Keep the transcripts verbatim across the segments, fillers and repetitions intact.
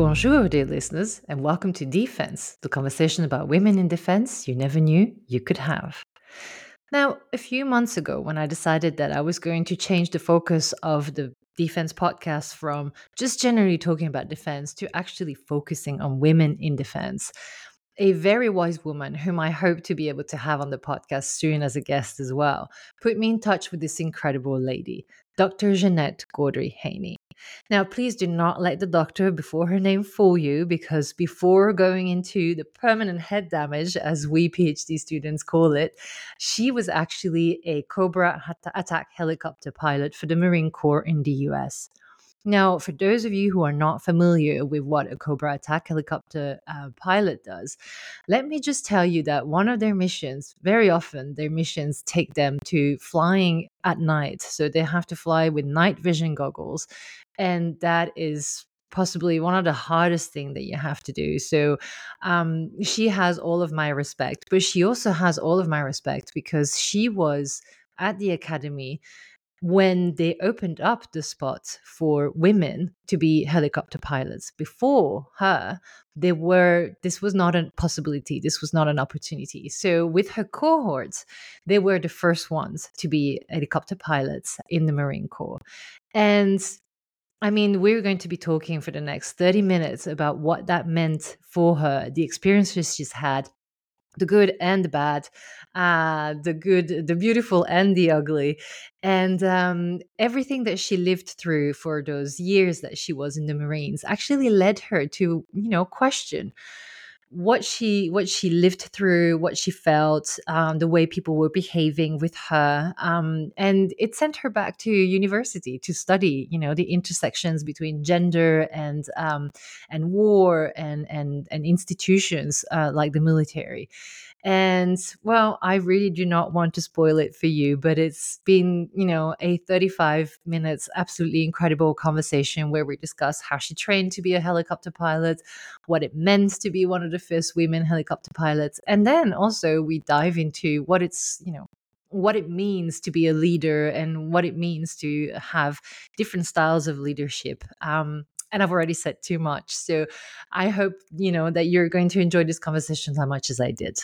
Bonjour, dear listeners, and welcome to Defense, the conversation about women in defense you never knew you could have. Now, a few months ago, when I decided that I was going to change the focus of the defense podcast from just generally talking about defense to actually focusing on women in defense, a very wise woman whom I hope to be able to have on the podcast soon as a guest as well put me in touch with this incredible lady, Doctor Jeanette Gaudry Haney. Now, please do not let the doctor before her name fool you, because before going into the permanent head damage, as we PhD students call it, she was actually a Cobra hat- attack helicopter pilot for the Marine Corps in the U S. Now, for those of you who are not familiar with what a Cobra attack helicopter uh, pilot does, let me just tell you that one of their missions, very often their missions take them to flying at night. So they have to fly with night vision goggles. And that is possibly one of the hardest thing that you have to do. So um, she has all of my respect, but she also has all of my respect because she was at the academy when they opened up the spot for women to be helicopter pilots. Before her, they were this was not a possibility, this was not an opportunity. So with her cohorts, they were the first ones to be helicopter pilots in the Marine Corps. And I mean, we're going to be talking for the next thirty minutes about what that meant for her, the experiences she's had, the good and the bad, uh, the good, the beautiful and the ugly, and um, everything that she lived through for those years that she was in the Marines actually led her to, you know, question what she what she lived through, what she felt, um, the way people were behaving with her, um, and it sent her back to university to study, you know, the intersections between gender and um, and war and and and institutions uh, like the military. And well, I really do not want to spoil it for you, but it's been, you know, a thirty-five minutes absolutely incredible conversation where we discuss how she trained to be a helicopter pilot, what it meant to be one of the first women helicopter pilots. And then also we dive into what it's, you know, what it means to be a leader and what it means to have different styles of leadership. Um, and I've already said too much. So I hope, you know, that you're going to enjoy this conversation as much as I did.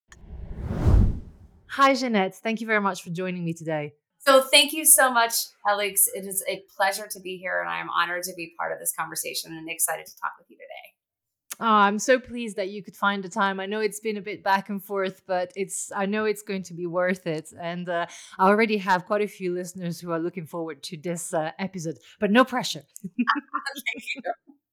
Hi, Jeanette. Thank you very much for joining me today. So thank you so much, Alex. It is a pleasure to be here, and I am honored to be part of this conversation and excited to talk with you today. Oh, I'm so pleased that you could find the time. I know it's been a bit back and forth, but it's I know it's going to be worth it. And uh, I already have quite a few listeners who are looking forward to this uh, episode, but no pressure. Thank you.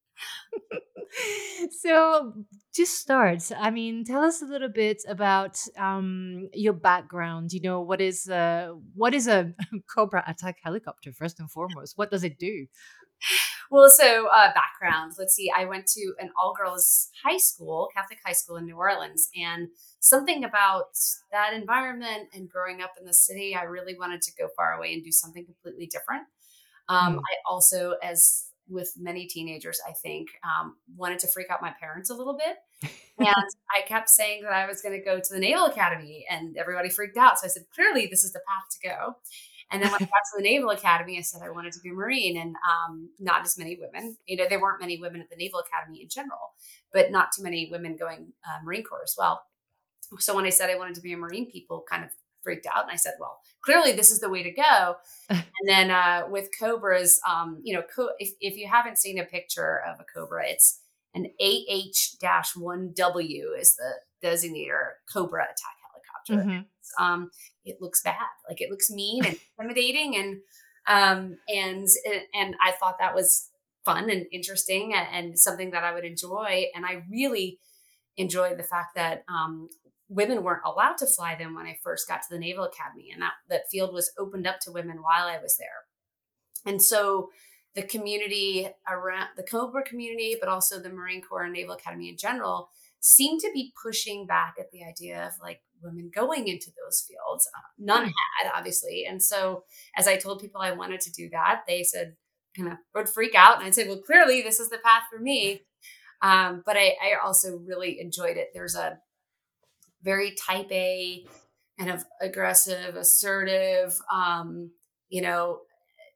So to start, I mean, tell us a little bit about um, your background. You know, what is uh, what is a Cobra attack helicopter first and foremost? What does it do? Well, so uh, background. Let's see. I went to an all-girls high school, Catholic high school in New Orleans, and something about that environment and growing up in the city, I really wanted to go far away and do something completely different. Um, Mm. I also, as with many teenagers, I think, um, wanted to freak out my parents a little bit. And I kept saying that I was going to go to the Naval Academy, and everybody freaked out. So I said, clearly, this is the path to go. And then when I got to the Naval Academy, I said I wanted to be a Marine, and um, not as many women. You know, there weren't many women at the Naval Academy in general, but not too many women going uh, Marine Corps as well. So when I said I wanted to be a Marine, people kind of freaked out, and I said, "Well, clearly this is the way to go." And then uh, with Cobras, um, you know, co- if, if you haven't seen a picture of a Cobra, it's an A H one W is the designator Cobra attack helicopter. Hmm. It's, um, it looks bad, like it looks mean and intimidating, and um, and and I thought that was fun and interesting and, and something that I would enjoy. And I really enjoyed the fact that um, women weren't allowed to fly them when I first got to the Naval Academy, and that that field was opened up to women while I was there. And so the community around the Cobra community, but also the Marine Corps and Naval Academy in general, seemed to be pushing back at the idea of like women going into those fields. Uh, none Hmm. had, obviously. And so as I told people I wanted to do that, they said, kind of would freak out. And I'd say, well, clearly this is the path for me. Um, but I, I also really enjoyed it. There's a very type A, kind of aggressive, assertive, um, you know,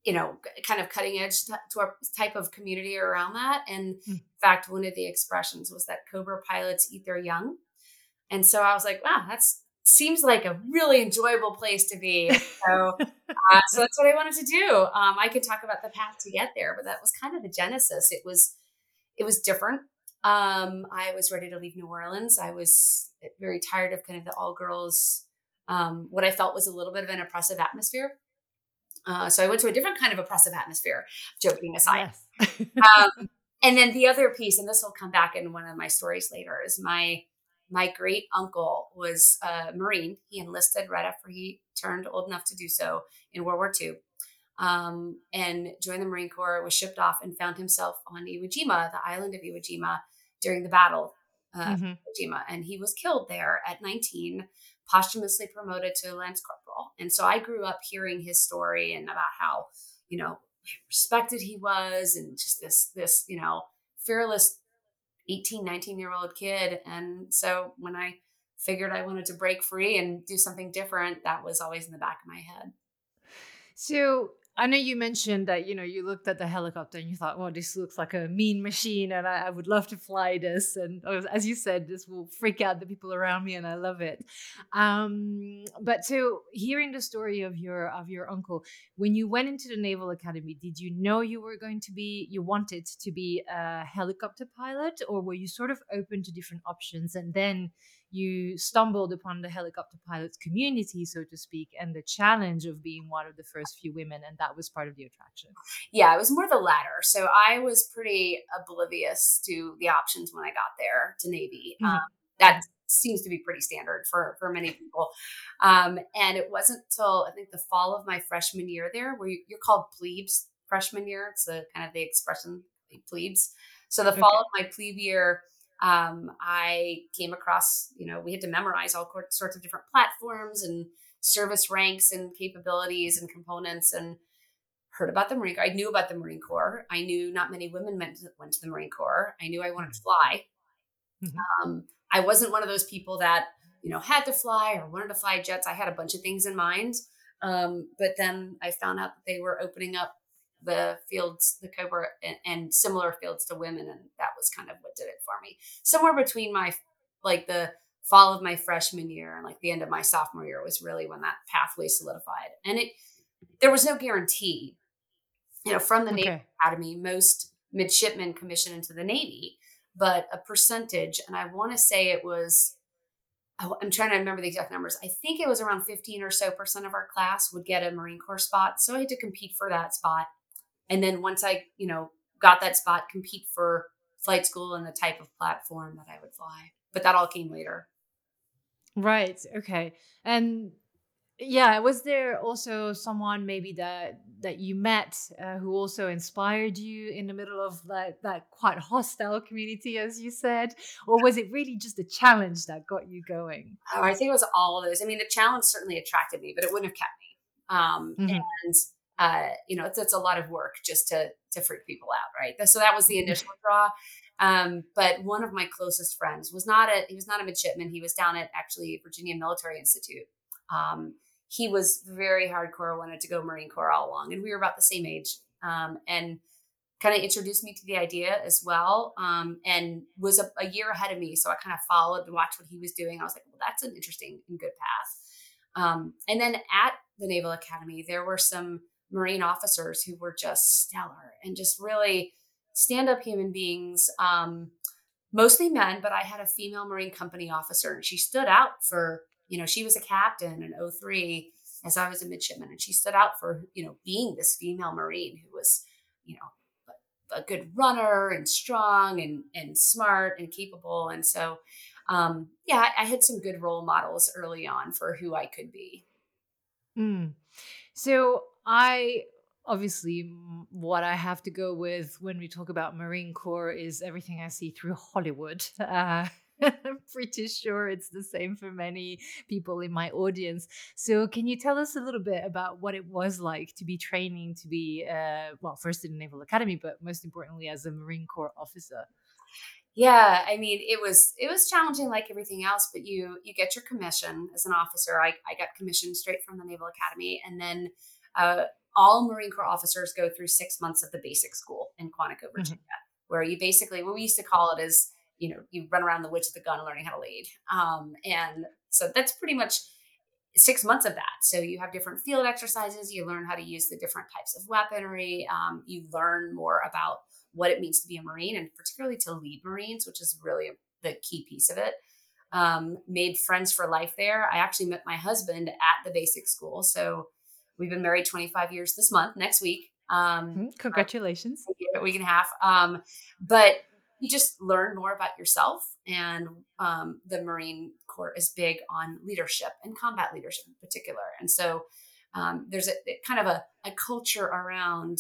you know, kind of cutting edge t- to our type of community around that. And in Mm. fact, one of the expressions was that Cobra pilots eat their young. And so I was like, wow, that's seems like a really enjoyable place to be. And so, uh, so that's what I wanted to do. Um, I could talk about the path to get there, but that was kind of the genesis. It was, it was different. Um, I was ready to leave New Orleans. I was very tired of kind of the all girls, um, what I felt was a little bit of an oppressive atmosphere. Uh, so I went to a different kind of oppressive atmosphere, joking aside. Yes. Um, and then the other piece, and this will come back in one of my stories later, is my my great uncle was a Marine. He enlisted right after he turned old enough to do so in World War Two, um, and joined the Marine Corps. Was shipped off and found himself on Iwo Jima, the island of Iwo Jima, during the battle uh, Hmm. Iwo Jima, and he was killed there at nineteen, posthumously promoted to lance corporal. And so I grew up hearing his story and about how, you know, respected he was, and just this this you know fearless eighteen, nineteen year old kid. And so when I figured I wanted to break free and do something different, that was always in the back of my head. So I know you mentioned that, you know, you looked at the helicopter and you thought, "Oh, this looks like a mean machine, and I, I would love to fly this." And as as you said, this will freak out the people around me, and I love it. Um, but so hearing the story of your of your uncle, when you went into the Naval Academy, did you know you were going to be, you wanted to be a helicopter pilot, or were you sort of open to different options, and then you stumbled upon the helicopter pilots community, so to speak, and the challenge of being one of the first few women, and that was part of the attraction? Yeah, it was more the latter. So I was pretty oblivious to the options when I got there to Navy. Um, Mhm. that seems to be pretty standard for for many people. Um, and it wasn't till I think the fall of my freshman year there, where you- you're called plebes freshman year. It's the kind of the expression plebes. So the fall Okay. of my plebe year, um, I came across, you know, we had to memorize all cor- sorts of different platforms and service ranks and capabilities and components, and heard about the Marine Corps. I knew about the Marine Corps. I knew not many women went to, went to the Marine Corps. I knew I wanted to fly. Mhm. Um, I wasn't one of those people that, you know, had to fly or wanted to fly jets. I had a bunch of things in mind. Um, but then I found out that they were opening up the fields, the Cobra and, and similar fields to women. And that was kind of what did it for me. Somewhere between my, like the fall of my freshman year and like the end of my sophomore year was really when that pathway solidified. And it, there was no guarantee, you know, from the Naval Okay. Academy, most midshipmen commission into the Navy, but a percentage, and I want to say it was, I- I'm trying to remember the exact numbers. I think it was around fifteen or so percent of our class would get a Marine Corps spot. So I had to compete for that spot. And then once I, you know, got that spot, compete for flight school and the type of platform that I would fly. But that all came later. Right. Okay. And yeah, was there also someone maybe that that you met uh, who also inspired you in the middle of that that quite hostile community, as you said, or was it really just the challenge that got you going? Oh, I think it was all of those. I mean, the challenge certainly attracted me, but it wouldn't have kept me. Um, Hmm. and uh, you know, it's, it's a lot of work just to to freak people out, right? So that was the initial draw. Um, but one of my closest friends was not a he was not a midshipman. He was down at actually Virginia Military Institute. Um, he was very hardcore, wanted to go Marine Corps all along, and we were about the same age. Um, and kind of introduced me to the idea as well, um, and was a, a year ahead of me. So I kind of followed and watched what he was doing. I was like, well, that's an interesting and good path. Um, and then at the Naval Academy, there were some Marine officers who were just stellar and just really stand up human beings, um, mostly men, but I had a female Marine company officer and she stood out for, you know, she was a captain in oh three as I was a midshipman. And she stood out for, you know, being this female Marine who was, you know, a good runner and strong and and smart and capable. And so, um, yeah, I, I had some good role models early on for who I could be. Mm. So I obviously mm, what I have to go with when we talk about Marine Corps is everything I see through Hollywood. Uh, I'm pretty sure it's the same for many people in my audience. So can you tell us a little bit about what it was like to be training to be, uh, well, first in the Naval Academy, but most importantly as a Marine Corps officer? Yeah, I mean, it was it was challenging like everything else, but you you get your commission as an officer. I, I got commissioned straight from the Naval Academy, and then uh, all Marine Corps officers go through six months of the basic school in Quantico, Mhm. Virginia, where you basically, what we used to call it is, you know, you run around the woods with a gun learning how to lead. Um, and so that's pretty much six months of that. So you have different field exercises. You learn how to use the different types of weaponry. Um, you learn more about what it means to be a Marine and particularly to lead Marines, which is really the key piece of it. Um, made friends for life there. I actually met my husband at the basic school. So we've been married twenty-five years this month, next week. Um, Mm, Congratulations. a week and a half. Um, but you just learn more about yourself. And um, the Marine Corps is big on leadership and combat leadership in particular. And so um, there's a, a kind of a, a culture around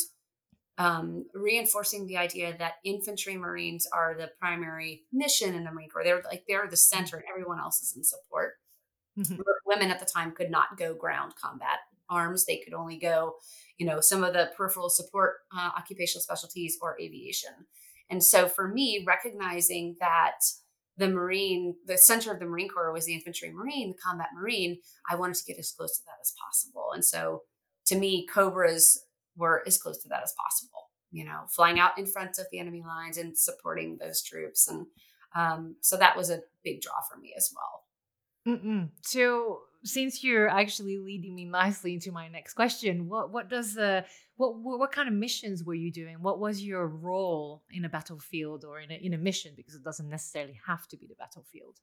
um, reinforcing the idea that infantry Marines are the primary mission in the Marine Corps. They're like they're the center, and everyone else is in support. Mhm. Women at the time could not go ground combat arms. They could only go, you know, some of the peripheral support, uh, occupational specialties or aviation. And so for me, recognizing that the Marine, the center of the Marine Corps was the infantry Marine, the combat Marine, I wanted to get as close to that as possible. And so to me, Cobras were as close to that as possible, you know, flying out in front of the enemy lines and supporting those troops. And um, so that was a big draw for me as well. Mm-mm. So, since you're actually leading me nicely into my next question, what what does the what what what kind of missions were you doing? What was your role in a battlefield or in a in a mission? Because it doesn't necessarily have to be the battlefield.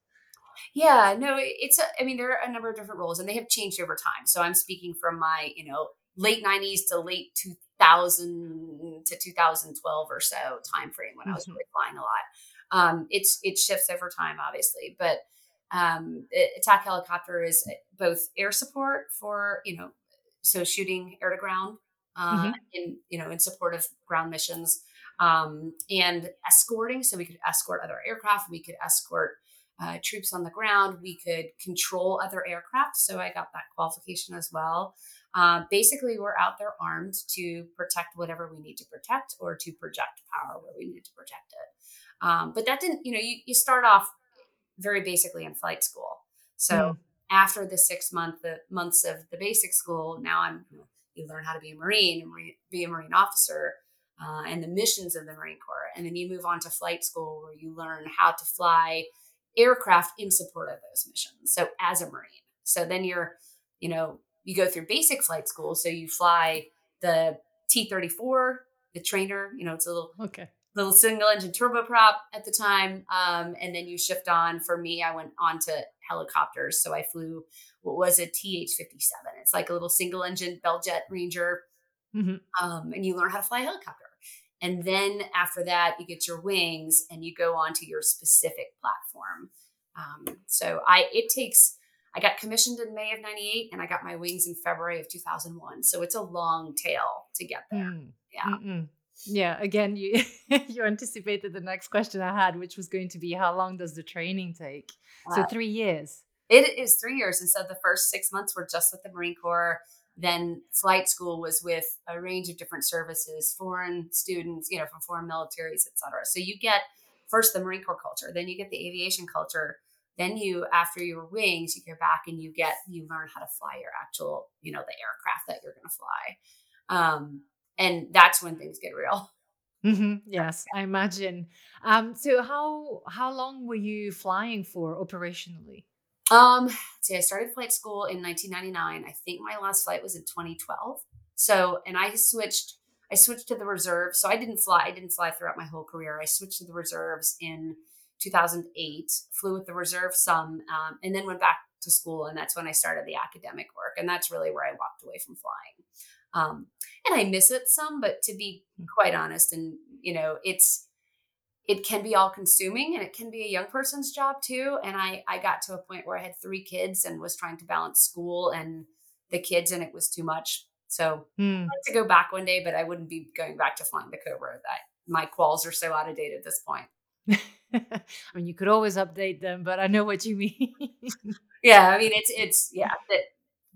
Yeah, no, it- it's, a, I mean, there are a number of different roles and they have changed over time. So I'm speaking from my, you know, late nineties to late two thousand to two thousand twelve or so time frame when I was Hmm. really flying a lot. Um, it's, it shifts over time, obviously, but um, a- attack helicopter is both air support for, you know, so shooting air to ground uh, Hmm. in, you know, in support of ground missions um, and escorting. So we could escort other aircraft. We could escort uh, troops on the ground. We could control other aircraft. So I got that qualification as well. Uh, basically, we're out there armed to protect whatever we need to protect or to project power where we need to project it. Um, but that didn't, you know, you, you start off very basically in flight school. So Mm. after the six month the months of the basic school, now I'm you, know, you learn how to be a Marine and re- be a Marine officer uh, and the missions of the Marine Corps, and then you move on to flight school where you learn how to fly aircraft in support of those missions. So as a Marine, so then you're, you know, you go through basic flight school, so you fly the T thirty-four, the trainer. You know, it's a little Okay. little single engine turboprop at the time. Um, and then you shift on. For me, I went on to helicopters. So I flew what was a T H fifty-seven. It's like a little single engine Bell Jet Ranger. Hmm. Um, and you learn how to fly a helicopter. And then after that, you get your wings and you go on to your specific platform. Um, so I, it takes, I got commissioned in May of ninety-eight and I got my wings in February of two thousand one. So it's a long tail to get there. Mm. Yeah. Mm-mm. Yeah. Again, you you anticipated the next question I had, which was going to be how long does the training take? So Uh, three years. It is three years. And so the first six months were just with the Marine Corps. Then flight school was with a range of different services, foreign students, you know, from foreign militaries, et cetera. So you get first the Marine Corps culture, then you get the aviation culture. Then you, after your wings, you go back and you get, you learn how to fly your actual, you know, the aircraft that you're going to fly. Um, and that's when things get real. Hmm. Yes, I imagine. Um, so how how long were you flying for operationally? Um, see, I started flight school in nineteen ninety-nine. I think my last flight was in twenty twelve. So, and I switched, I switched to the reserve. So I didn't fly, I didn't fly throughout my whole career. I switched to the reserves in two thousand eight, flew with the reserve some, um, and then went back to school. And that's when I started the academic work. And that's really where I walked away from flying. Um, and I miss it some, but to be quite honest, and you know, it's, it can be all consuming and it can be a young person's job too. And I, I got to a point where I had three kids and was trying to balance school and the kids and it was too much. So I'd Hmm. like to go back one day, but I wouldn't be going back to flying the Cobra. That my quals are so out of date at this point. I mean, you could always update them, but I know what you mean. Yeah. I mean, it's, it's, yeah, that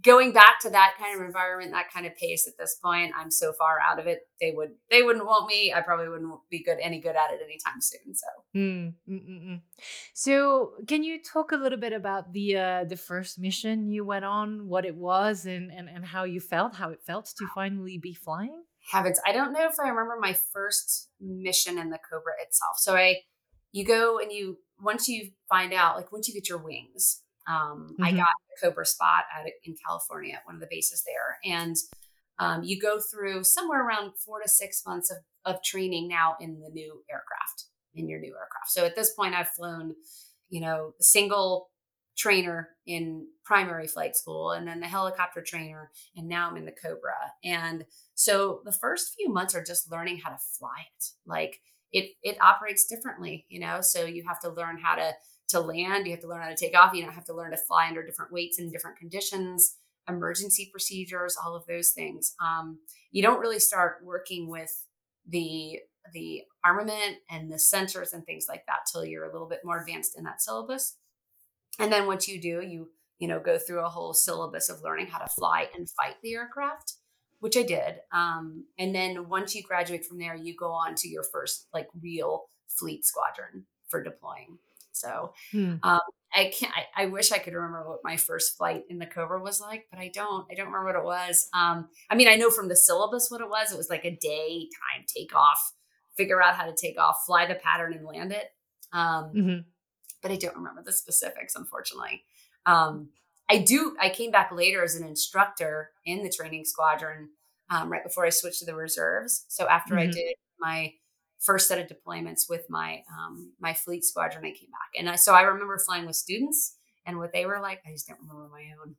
going back to that kind of environment, that kind of pace at this point, I'm so far out of it. They would, they wouldn't want me. I probably wouldn't be good, any good at it anytime soon. So Mm, mm, mm, mm. So, can you talk a little bit about the uh, the first mission you went on, what it was, and, and and how you felt, how it felt to finally be flying? heavens, I don't know if I remember my first mission in the Cobra itself. So I, you go and you, once you find out, like once you get your wings, um, I got Hmm. a Cobra spot at in California at one of the bases there, and um, you go through somewhere around four to six months of of training now in the new aircraft, in your new aircraft. So at this point, I've flown, you know, a single trainer in primary flight school, and then the helicopter trainer, and now I'm in the Cobra. And so the first few months are just learning how to fly it. Like it it operates differently, you know. So you have to learn how to to land, you have to learn how to take off, you don't have to learn to fly under different weights and different conditions, emergency procedures, all of those things. Um, you don't really start working with the the armament and the sensors and things like that till you're a little bit more advanced in that syllabus. And then once you do, you you know go through a whole syllabus of learning how to fly and fight the aircraft, which I did. Um, and then once you graduate from there, you go on to your first like real fleet squadron for deploying. So Hmm. um, I can't. I, I wish I could remember what my first flight in the Cobra was like, but I don't. I don't remember what it was. Um, I mean, I know from the syllabus what it was. It was like a day time takeoff, figure out how to take off, fly the pattern, and land it. Um, Hmm. but I don't remember the specifics, unfortunately. Um, I do. I came back later as an instructor in the training squadron um, right before I switched to the reserves. So after I Hmm. did my first set of deployments with my um, my fleet squadron, I came back, and I, so I remember flying with students and what they were like. I just don't remember my own.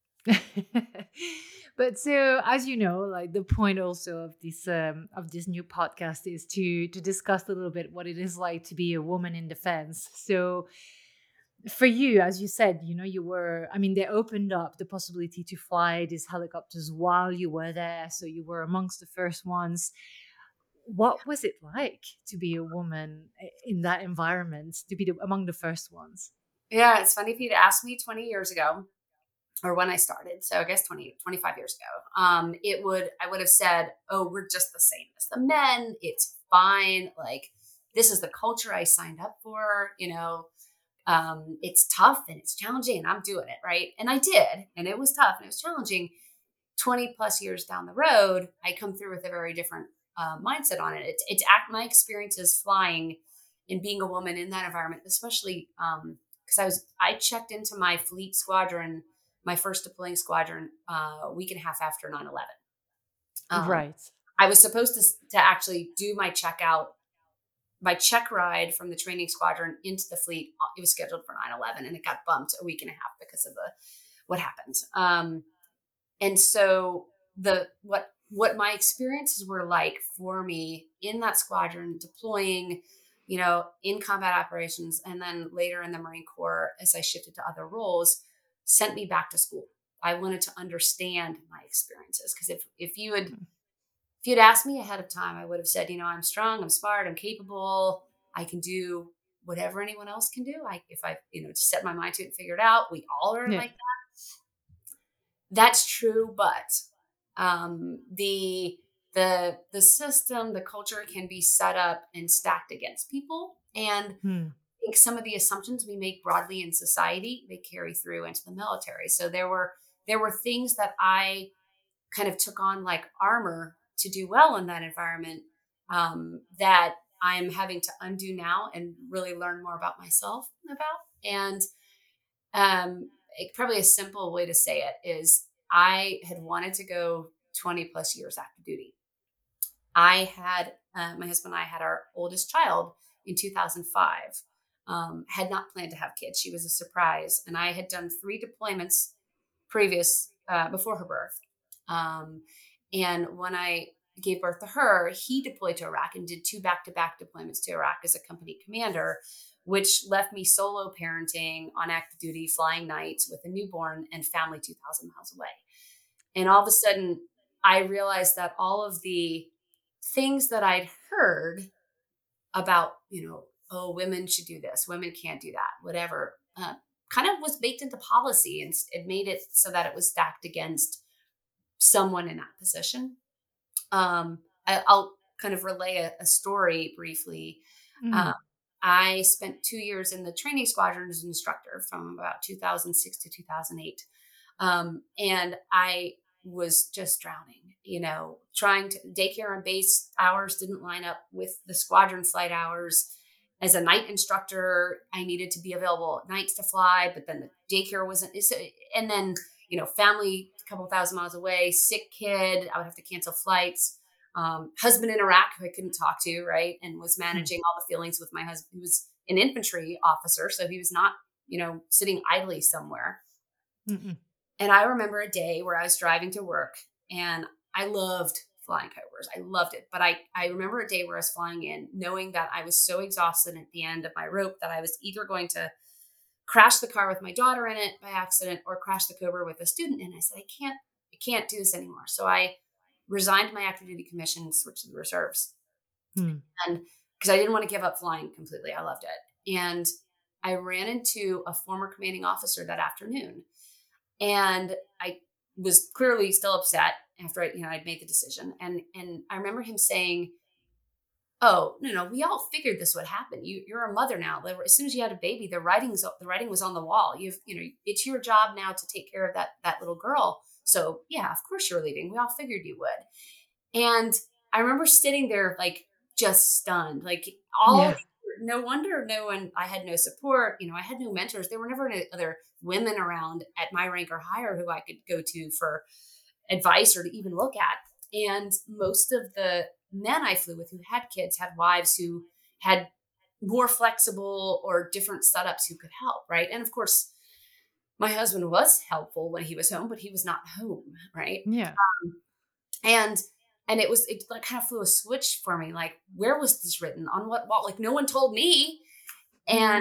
But so, as you know, like the point also of this um, of this new podcast is to to discuss a little bit what it is like to be a woman in defense. So for you, as you said, you know, you were, I mean, they opened up the possibility to fly these helicopters while you were there, so you were amongst the first ones. What was it like to be a woman i- in that environment, to be the, among the first ones? Yeah, it's funny if you'd asked me twenty years ago or when I started. So I guess twenty, twenty five years ago, um, it would, I would have said, oh, we're just the same as the men. It's fine. Like, this is the culture I signed up for, you know, um, it's tough and it's challenging and I'm doing it. Right. And I did, and it was tough and it was challenging. twenty plus years down the road, I come through with a very different uh, mindset on it. It's, it's act, my experiences flying and being a woman in that environment, especially, um, because I was I checked into my fleet squadron, my first deploying squadron, uh, a week and a half after nine eleven. Um, Right. I was supposed to to actually do my checkout, my check ride from the training squadron into the fleet. uh, It was scheduled for nine eleven, and it got bumped a week and a half because of the what happened. Um, and so the what what my experiences were like for me in that squadron deploying, you know, in combat operations, and then later in the Marine Corps as I shifted to other roles, sent me back to school. I wanted to understand my experiences because if if you had if you'd asked me ahead of time, I would have said, you know, I'm strong, I'm smart, I'm capable, I can do whatever anyone else can do. I if I, you know, just set my mind to it and figure it out. We all are Yeah. like that's true, but um, the the the system, the culture can be set up and stacked against people, and I Hmm. think some of the assumptions we make broadly in society they carry through into the military. So there were there were things that I kind of took on like armor to do well in that environment um, that I'm having to undo now and really learn more about myself about. And um, it, probably a simple way to say it is I had wanted to go twenty plus years active duty. I had, uh, my husband and I had our oldest child in two thousand five, um, had not planned to have kids. She was a surprise. And I had done three deployments previous, uh, before her birth. Um, and when I gave birth to her, he deployed to Iraq and did two back to back deployments to Iraq as a company commander, which left me solo parenting on active duty, flying nights with a newborn and family two thousand miles away. And all of a sudden, I realized that all of the things that I'd heard about, you know, oh, women should do this, women can't do that, whatever. Uh, kind of was baked into policy, and it made it so that it was stacked against someone in that position. Um, I, I'll kind of relay a, a story briefly. Um, Mm. I spent two years in the training squadron as an instructor from about two thousand six to two thousand eight. Um, and I was just drowning, you know, trying to daycare and base hours didn't line up with the squadron flight hours. As a night instructor, I needed to be available at nights to fly, but then the daycare wasn't, and then, you know, family a couple thousand miles away, sick kid, I would have to cancel flights. Um, husband in Iraq who I couldn't talk to, right? And was Mm. managing all the feelings with my husband, who was an infantry officer. So he was not, you know, sitting idly somewhere. Mm-mm. And I remember a day where I was driving to work, and I loved flying Cobras. I loved it. But I, I remember a day where I was flying in knowing that I was so exhausted at the end of my rope that I was either going to crash the car with my daughter in it by accident or crash the Cobra with a student. And I said, I can't, I can't do this anymore. So I resigned my active duty commission and switched to the reserves. Mm. And because I didn't want to give up flying completely, I loved it. And I ran into a former commanding officer that afternoon. And I was clearly still upset after I, you know, I'd made the decision. And and I remember him saying, "Oh, no, no, we all figured this would happen. You, you're a mother now. As soon as you had a baby, the writing's the writing was on the wall. You've, you know, it's your job now to take care of that that little girl. So yeah, of course you're leaving. We all figured you would." And I remember sitting there like just stunned, like all, Yeah. no wonder no one, I had no support. You know, I had no mentors. There were never any other women around at my rank or higher who I could go to for advice or to even look at. And most of the men I flew with who had kids had wives who had more flexible or different setups who could help. Right. And of course, my husband was helpful when he was home, but he was not home. Right. Yeah. and and it was, it like kind of flew a switch for me, like, where was this written on what wall? Like, no one told me. And Mm.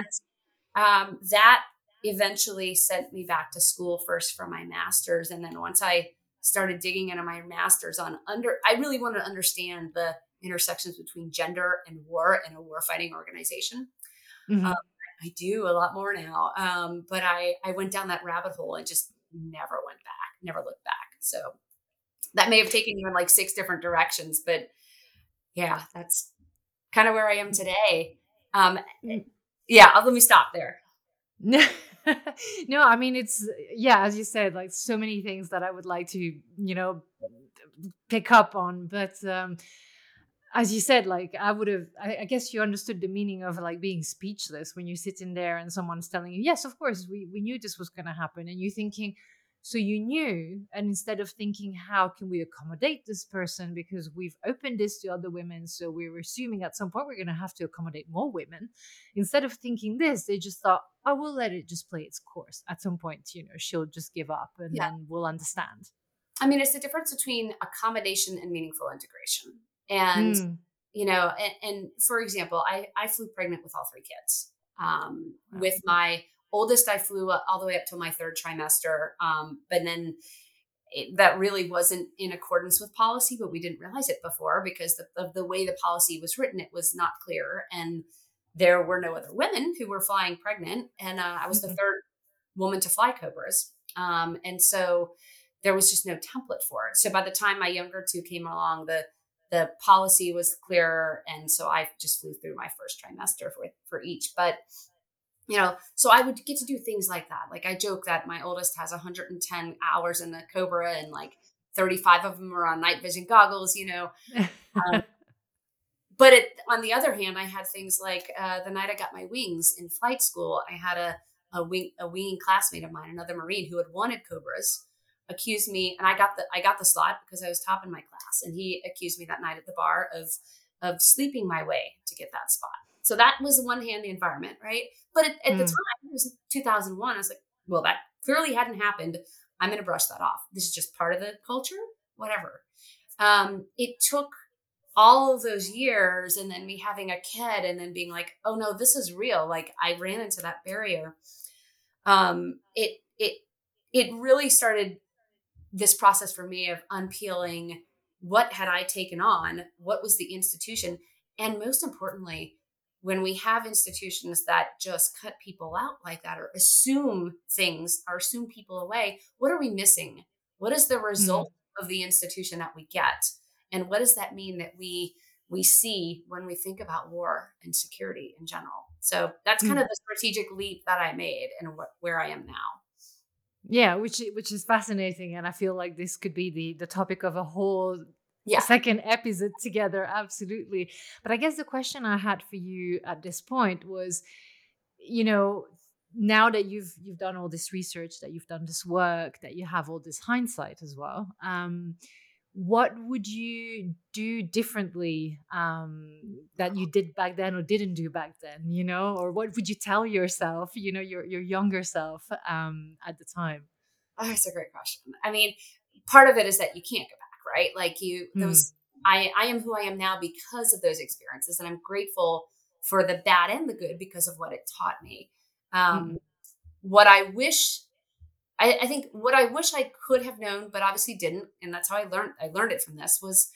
um that eventually sent me back to school first for my master's. And then once I started digging into my master's on under, I really wanted to understand the intersections between gender and war in a war fighting organization. um, Mhm. I do a lot more now. Um, but I, I went down that rabbit hole and just never went back, never looked back. So that may have taken you in like six different directions, but yeah, that's kind of where I am today. Um, Mm. yeah, I'll- let me stop there. No, no, I mean, it's, yeah, as you said, like so many things that I would like to, you know, pick up on. But um, as you said, like I would have, I, I guess you understood the meaning of like being speechless when you're sitting there and someone's telling you, yes, of course, we, we knew this was going to happen. And you're thinking, so you knew. And instead of thinking, how can we accommodate this person? Because we've opened this to other women. So we were assuming at some point we're going to have to accommodate more women. Instead of thinking this, they just thought, I will let it just play its course. At some point, you know, she'll just give up and Yeah. then we'll understand. I mean, it's the difference between accommodation and meaningful integration. And, Mm. you know, and, and for example, I, I flew pregnant with all three kids. Um, Wow. with my oldest, I flew all the way up to my third trimester. Um, but then it, that really wasn't in accordance with policy, but we didn't realize it before because the, of the way the policy was written, it was not clear. And there were no other women who were flying pregnant. And uh, I was the Mm-mm. third woman to fly Cobras. Um, and so there was just no template for it. So by the time my younger two came along, the the policy was clearer. And so I just flew through my first trimester for, for each. But, you know, so I would get to do things like that. Like I joke that my oldest has one hundred ten hours in the Cobra and like thirty-five of them are on night vision goggles, you know. Um, but it, on the other hand, I had things like uh, the night I got my wings in flight school, I had a, a wing, a winging classmate of mine, another Marine who had wanted Cobras, accused me, and I got the, I got the slot because I was top in my class. And he accused me that night at the bar of, of sleeping my way to get that spot. So that was one hand, the environment, right? But at, at the Mm. time, it was two thousand one. I was like, well, that clearly hadn't happened. I'm going to brush that off. This is just part of the culture, whatever. Um, it took all of those years and then me having a kid and then being like, oh no, this is real. Like I ran into that barrier. Um, it, it, it really started this process for me of unpeeling what had I taken on, what was the institution, and most importantly, when we have institutions that just cut people out like that or assume things or assume people away, what are we missing? What is the Mm, result of the institution that we get? And what does that mean that we we see when we think about war and security in general? So that's kind mm. of the strategic leap that I made and what, where I am now. Yeah, which i- which is fascinating, and I feel like this could be the the topic of a whole Yeah. second episode together. Absolutely. But I guess the question I had for you at this point was, you know, now that you've you've done all this research, that you've done this work, that you have all this hindsight as well, um, what would you do differently, um, that you did back then or didn't do back then? You know, or what would you tell yourself? You know, your your younger self, um, at the time. Oh, that's a great question. I mean, part of it is that you can't go back, right? Like you, Mm, those, I, I am who I am now because of those experiences, and I'm grateful for the bad and the good because of what it taught me. Um, mm, what I wish, I, I think, what I wish I could have known, but obviously didn't, and that's how I learned. I learned it from this was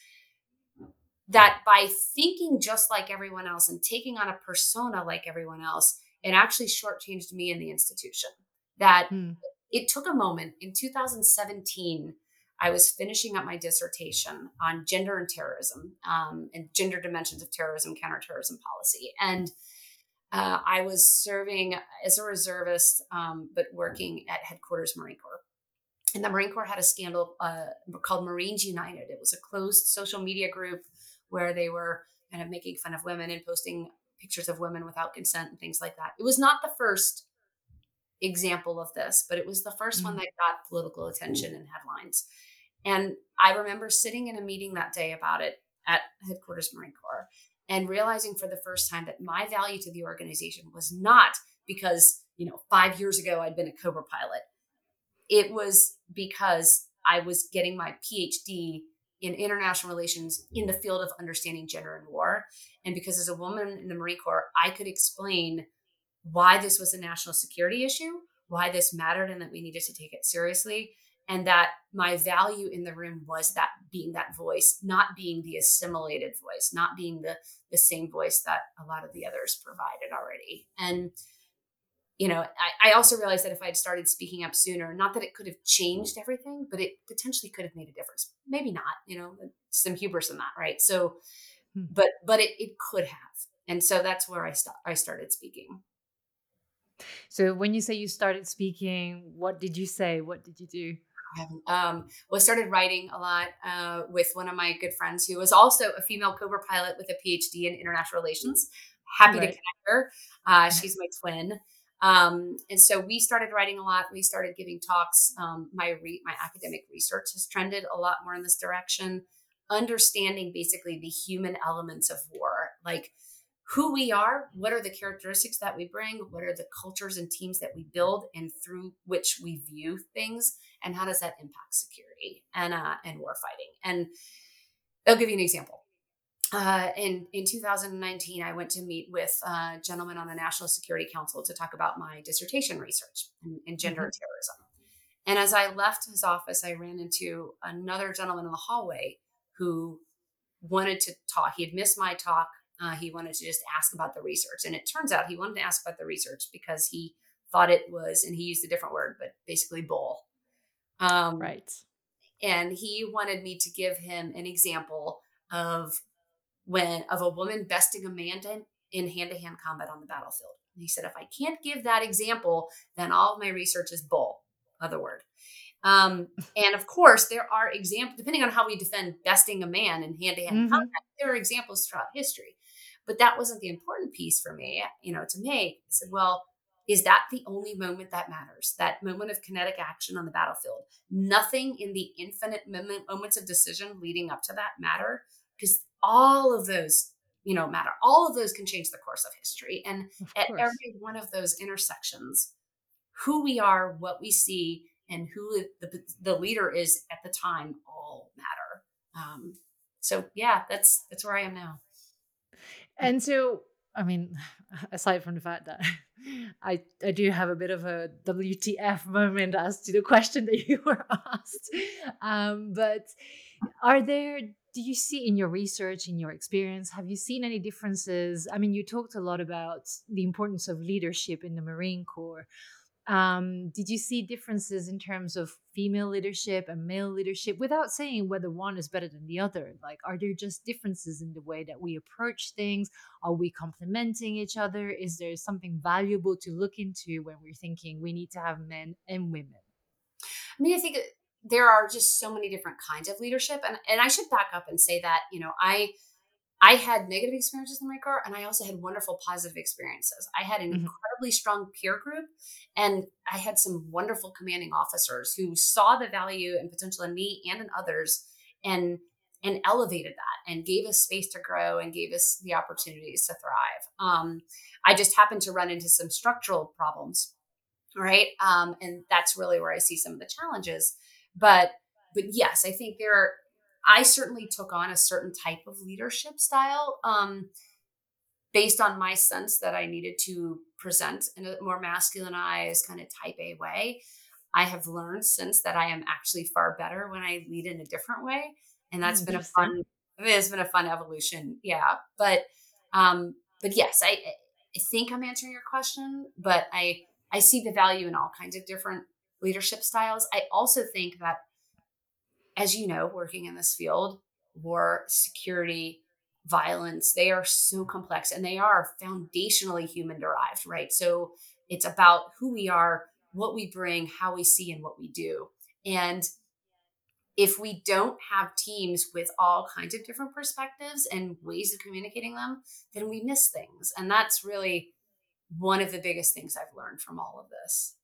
that by thinking just like everyone else and taking on a persona like everyone else, it actually shortchanged me in the institution. That mm, it took a moment in two thousand seventeen. I was finishing up my dissertation on gender and terrorism, um, and gender dimensions of terrorism, counterterrorism policy. And uh, I was serving as a reservist, um, but working at headquarters Marine Corps. And the Marine Corps had a scandal uh, called Marines United. It was a closed social media group where they were kind of making fun of women and posting pictures of women without consent and things like that. It was not the first example of this, but it was the first one mm, that got political attention and headlines. And I remember sitting in a meeting that day about it at headquarters Marine Corps and realizing for the first time that my value to the organization was not because, you know, five years ago I'd been a Cobra pilot. It was because I was getting my PhD in international relations in the field of understanding gender and war. And because as a woman in the Marine Corps, I could explain why this was a national security issue, why this mattered, and that we needed to take it seriously. And that my value in the room was that being that voice, not being the assimilated voice, not being the, the same voice that a lot of the others provided already. And, you know, I, I also realized that if I had started speaking up sooner, not that it could have changed everything, but it potentially could have made a difference. Maybe not, you know, some hubris in that, right? So, mm. but but it, it could have. And so that's where I, st- I started speaking. So when you say you started speaking, what did you say? What did you do? I haven't. Um, well, I started writing a lot uh, with one of my good friends who was also a female Cobra pilot with a PhD in international relations. Happy to Right. connect her. Uh, she's my twin. Um, and so we started writing a lot. We started giving talks. Um, my re- my academic research has trended a lot more in this direction, understanding basically the human elements of war, like who we are, what are the characteristics that we bring, what are the cultures and teams that we build, and through which we view things, and how does that impact security and uh, and war fighting. And I'll give you an example. Uh, in in two thousand nineteen, I went to meet with a gentleman on the National Security Council to talk about my dissertation research in, in gender Hmm. and terrorism. And as I left his office, I ran into another gentleman in the hallway who wanted to talk. He had missed my talk. Uh, he wanted to just ask about the research. And it turns out he wanted to ask about the research because he thought it was, and he used a different word, but basically bull. Um, Right. and he wanted me to give him an example of when of a woman besting a man in hand-to-hand combat on the battlefield. And he said, if I can't give that example, then all of my research is bull. Other word. Um, and of course, there are examples, depending on how we defend besting a man in hand to hand Hmm. combat, there are examples throughout history. But that wasn't the important piece for me, you know, to make. I said, well, is that the only moment that matters? That moment of kinetic action on the battlefield? Nothing in the infinite moment, moments of decision leading up to that matter? Because all of those, you know, matter. All of those can change the course of history. And Of at course. every one of those intersections, who we are, what we see, and who the, the leader is at the time all matter. Um, so yeah, that's that's where I am now. And so, I mean, aside from the fact that I I do have a bit of a W T F moment as to the question that you were asked, um, but are there do you see in your research, in your experience, have you seen any differences? I mean, you talked a lot about the importance of leadership in the Marine Corps. Um, did you see differences in terms of female leadership and male leadership without saying whether one is better than the other? Like, are there just differences in the way that we approach things? Are we complementing each other? Is there something valuable to look into when we're thinking we need to have men and women? I mean, I think there are just so many different kinds of leadership, and and I should back up and say that you know I I had negative experiences in the Marine Corps, and I also had wonderful positive experiences. I had an Mhm. incredibly strong peer group, and I had some wonderful commanding officers who saw the value and potential in me and in others, and and elevated that and gave us space to grow and gave us the opportunities to thrive. Um, I just happened to run into some structural problems, right? Um, and that's really where I see some of the challenges. But but yes, I think there. I certainly took on a certain type of leadership style, um, based on my sense that I needed to present in a more masculinized kind of type A way. I have learned since that I am actually far better when I lead in a different way, and that's been a Interesting. fun. It's been a fun evolution, yeah. But um, but yes, I I think I'm answering your question, but I I see the value in all kinds of different leadership styles. I also think that, as you know, working in this field, war, security, violence, they are so complex and they are foundationally human derived, right? So it's about who we are, what we bring, how we see, and what we do. And if we don't have teams with all kinds of different perspectives and ways of communicating them, then we miss things. And that's really one of the biggest things I've learned from all of this.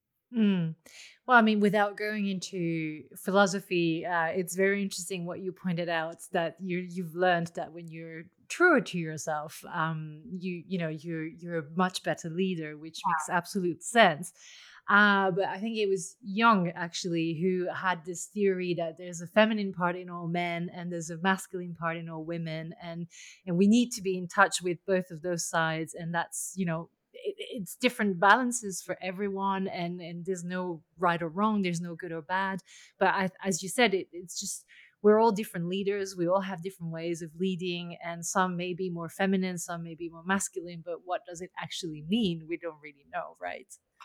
Mm. Well, I mean, without going into philosophy, uh, it's very interesting what you pointed out that you you've learned that when you're truer to yourself, um, you you know you're you're a much better leader, which makes absolute sense. Uh, but I think it was Jung actually who had this theory that there's a feminine part in all men and there's a masculine part in all women, and and we need to be in touch with both of those sides, and that's you know it, it's different balances for everyone, and and there's no right or wrong, there's no good or bad. But I, as you said, it, it's just we're all different leaders, we all have different ways of leading, and some may be more feminine, some may be more masculine, but what does it actually mean, we don't really know, right?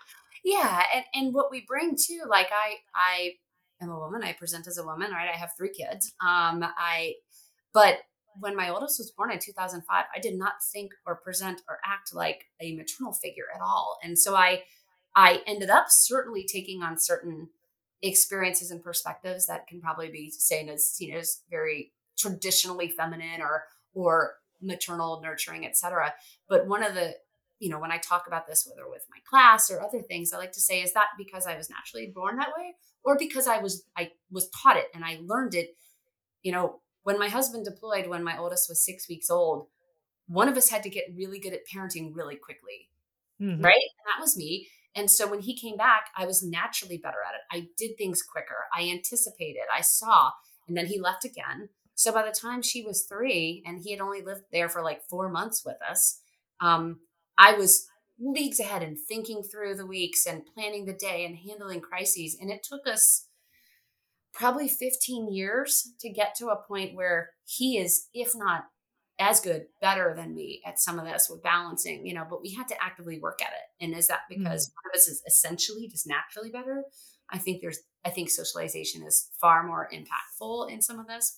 Yeah, and and what we bring too, like I I am a woman, I present as a woman, right? I have three kids. Um I but when my oldest was born in two thousand five, I did not think or present or act like a maternal figure at all. And so I I ended up certainly taking on certain experiences and perspectives that can probably be seen as seen as very traditionally feminine or or maternal, nurturing, et cetera. But one of the, you know, when I talk about this, whether with my class or other things, I like to say, is that because I was naturally born that way, or because I was I was taught it and I learned it? You know, when my husband deployed, when my oldest was six weeks old, one of us had to get really good at parenting really quickly, Hmm. right? And that was me. And so when he came back, I was naturally better at it. I did things quicker. I anticipated. I saw. And then he left again. So by the time she was three and he had only lived there for like four months with us, um, I was leagues ahead and thinking through the weeks and planning the day and handling crises. And it took us probably fifteen years to get to a point where he is, if not as good, better than me at some of this with balancing, you know, but we had to actively work at it. And is that Mm. because one of us is essentially just naturally better? I think there's, I think socialization is far more impactful in some of this.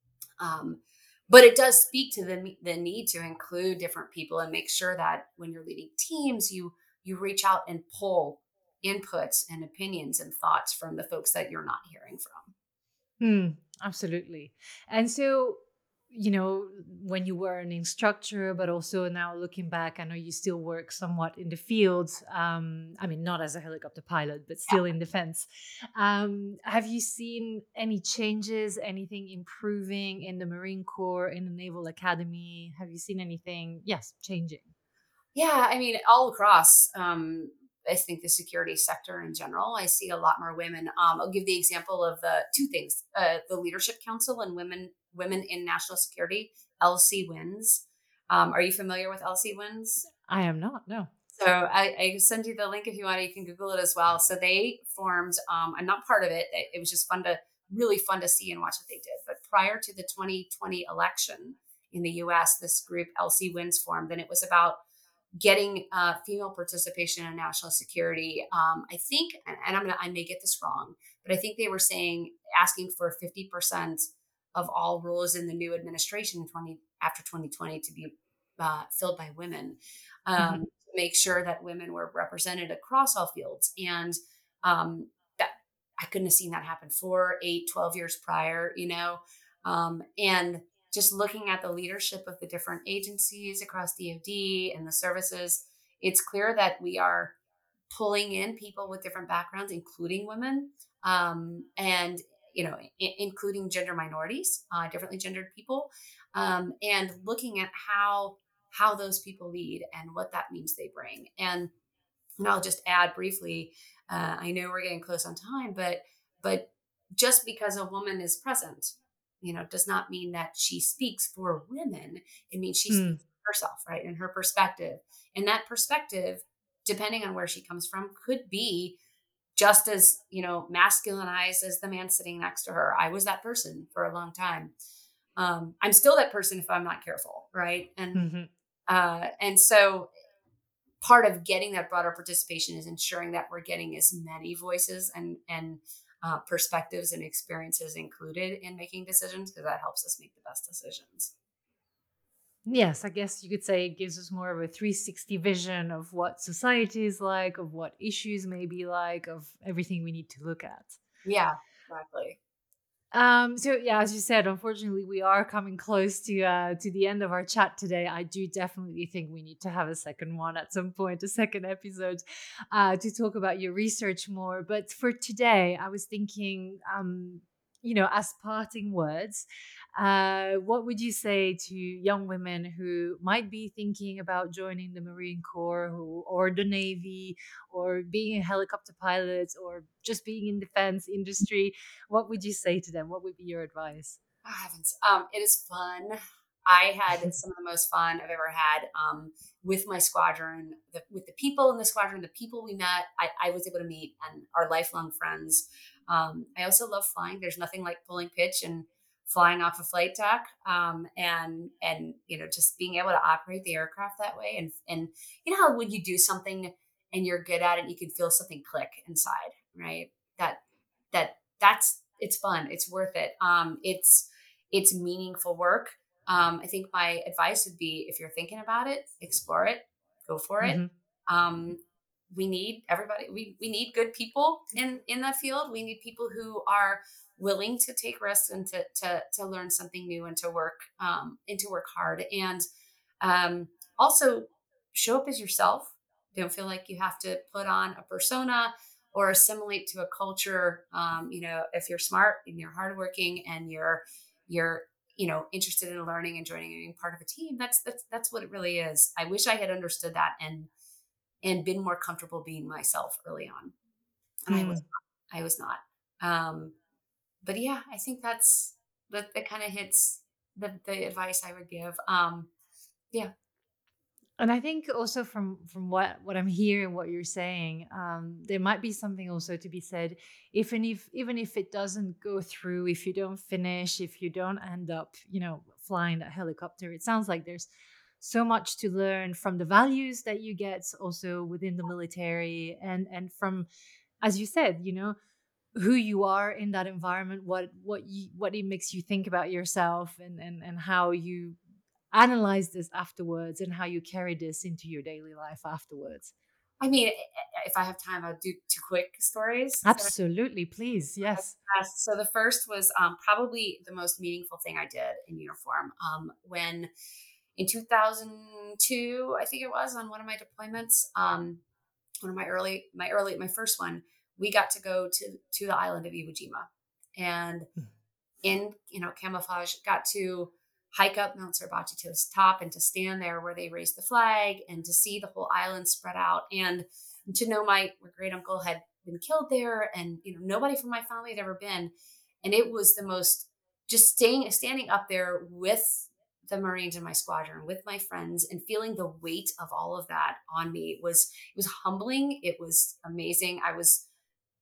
Um, but it does speak to the, the need to include different people and make sure that when you're leading teams, you, you reach out and pull inputs and opinions and thoughts from the folks that you're not hearing from. Mm, absolutely. And so, you know, when you were an instructor, but also now looking back, I know you still work somewhat in the field. Um, I mean, not as a helicopter pilot, but still in defense. Um, have you seen any changes, anything improving in the Marine Corps, in the Naval Academy? Have you seen anything, yes, changing? Yeah, I mean, all across, um, I think the security sector in general, I see a lot more women. Um, I'll give the example of the two things: uh, the Leadership Council and women women in national security. L C Wins. Um, are you familiar with L C Wins? I am not, no. So I, I send you the link if you want. You can Google it as well. So they formed. Um, I'm not part of it. It, it was just fun to really fun to see and watch what they did. But prior to the twenty twenty election in the U S, this group L C Wins formed, and it was about getting uh, female participation in national security. Um, I think, and, and I'm gonna, I may get this wrong, but I think they were saying asking for fifty percent of all roles in the new administration twenty after twenty twenty to be uh, filled by women, um, Mhm. to make sure that women were represented across all fields. And um, that I couldn't have seen that happen four, eight, twelve years prior, you know, um, and just looking at the leadership of the different agencies across D O D and the services, it's clear that we are pulling in people with different backgrounds, including women, um, and you know, I- including gender minorities, uh, differently gendered people, um, and looking at how how those people lead and what that means they bring. And and I'll just add briefly, uh, I know we're getting close on time, but but just because a woman is present, you know, does not mean that she speaks for women. It means she Mm. speaks for herself, right? And her perspective. And that perspective, depending on where she comes from, could be just as, you know, masculinized as the man sitting next to her. I was that person for a long time. Um, I'm still that person if I'm not careful, right? And Mhm. uh, and so part of getting that broader participation is ensuring that we're getting as many voices and and uh, perspectives and experiences included in making decisions, because that helps us make the best decisions. Yes, I guess you could say it gives us more of a three sixty vision of what society is like, of what issues may be like, of everything we need to look at. Yeah, exactly. Um, so yeah, as you said, unfortunately, we are coming close to uh, to the end of our chat today. I do definitely think we need to have a second one at some point, a second episode, uh, to talk about your research more. But for today, I was thinking, um, you know, as parting words, uh, what would you say to young women who might be thinking about joining the Marine Corps who, or the Navy, or being a helicopter pilot, or just being in defense industry? What would you say to them? What would be your advice? Oh, heavens. Um, it is fun. I had some of the most fun I've ever had um, with my squadron, the, with the people in the squadron, the people we met, I, I was able to meet and are lifelong friends. Um, I also love flying. There's nothing like pulling pitch and flying off a flight deck, um, and and you know, just being able to operate the aircraft that way. And and you know how when you do something and you're good at it, you can feel something click inside, right? That that that's it's fun. It's worth it. Um, it's it's meaningful work. Um, I think my advice would be, if you're thinking about it, explore it, go for it. Hmm. Um, we need everybody. We we need good people in in the field. We need people who are willing to take risks and to to to learn something new and to work um, and to work hard. And um, also show up as yourself. Don't feel like you have to put on a persona or assimilate to a culture. Um, you know, if you're smart and you're hardworking and you're you're you know interested in learning and joining and being part of a team, that's that's that's what it really is. I wish I had understood that and and been more comfortable being myself early on, and I was Mm. not. I was not. Um, but yeah, I think that's that. That kind of hits the the advice I would give. Um, yeah. And I think also from from what what I'm hearing, what you're saying, um, there might be something also to be said. Even if even if it doesn't go through, if you don't finish, if you don't end up, you know, flying that helicopter, it sounds like there's so much to learn from the values that you get also within the military, and and from, as you said, you know, who you are in that environment, what what you what it makes you think about yourself, and and and how you analyze this afterwards, and how you carry this into your daily life afterwards. I mean, if I have time, I'll do two quick stories. Is that Absolutely, please. okay? Yes. Uh, so the first was um, probably the most meaningful thing I did in uniform. Um, when in two thousand two, I think it was, on one of my deployments, um, one of my early, my early, my first one, we got to go to to the island of Iwo Jima, and in you know camouflage, got to hike up Mount Suribachi to its top and to stand there where they raised the flag and to see the whole island spread out, and to know my, my great uncle had been killed there, and you know nobody from my family had ever been, and it was the most, just staying standing up there with the Marines in my squadron, with my friends, and feeling the weight of all of that on me was, it was humbling. It was amazing. I was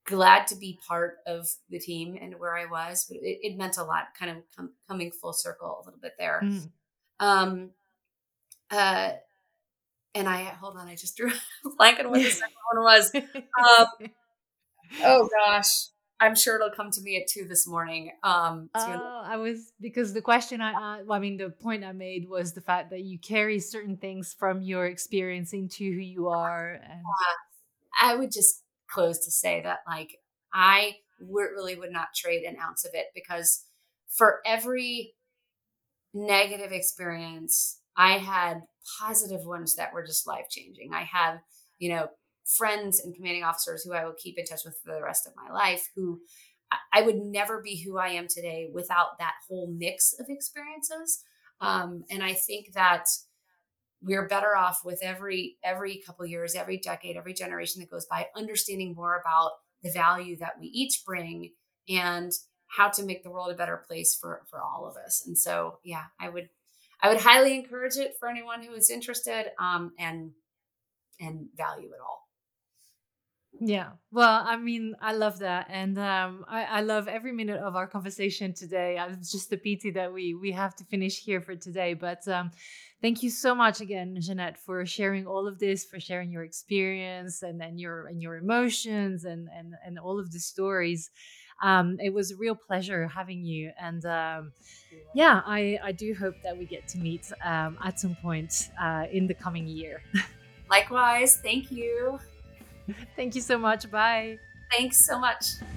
glad to be part of the team and where I was, but it, it meant a lot, kind of com- coming full circle a little bit there. Mm. Um, uh, and I hold on, I just drew a blank on what the second one was. Um, oh gosh, I'm sure it'll come to me at two this morning. Um, so Oh, I was because the question I, uh, well, I mean, the point I made was the fact that you carry certain things from your experience into who you are, and I would just close to say that, like, I would, really would not trade an ounce of it, because for every negative experience, I had positive ones that were just life changing. I have, you know, friends and commanding officers who I will keep in touch with for the rest of my life, who I I would never be who I am today without that whole mix of experiences. Um, and I think that we're better off with every every couple of years, every decade, every generation that goes by, understanding more about the value that we each bring, and how to make the world a better place for for all of us. And so, yeah, I would I would highly encourage it for anyone who is interested, um, and and value it all. yeah. Well, I mean, I love that, and um, I, I love every minute of our conversation today. Uh, It's just a pity that we we have to finish here for today, but um, thank you so much again, Jeanette, for sharing all of this, for sharing your experience and and your and your emotions and and and all of the stories. Um, it was a real pleasure having you, and um, yeah, I I do hope that we get to meet um, at some point uh, in the coming year. Likewise, thank you. Thank you so much. Bye. Thanks so much.